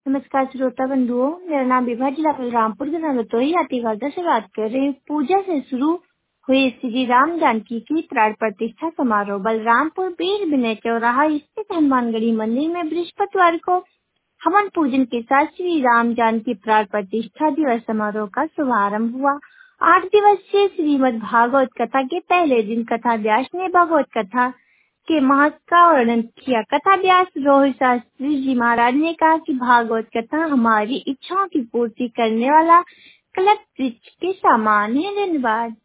नमस्कार श्रोता बंधुओं, मेरा नाम विभा, जिला बलरामपुर के रतोई हाथीवादा से बात कर रही हूँ। पूजा से शुरू हुए श्री राम जानकी की प्राण प्रतिष्ठा समारोह बलरामपुर वीर विनय चौराहा स्थित हनुमानगढ़ी मंदिर में बृहस्पतिवार को हवन पूजन के साथ श्री राम जानकी प्राण प्रतिष्ठा दिवस समारोह का शुभारंभ हुआ। 8 दिवसीय श्रीमद् भागवत कथा के पहले दिन कथा व्यास ने भागवत कथा के महत्व का वर्णन किया। कथा व्यास रोहित शास्त्री जी महाराज ने कहा कि भागवत कथा हमारी इच्छाओं की पूर्ति करने वाला कल्प वृक्ष के समान है। धन्यवाद।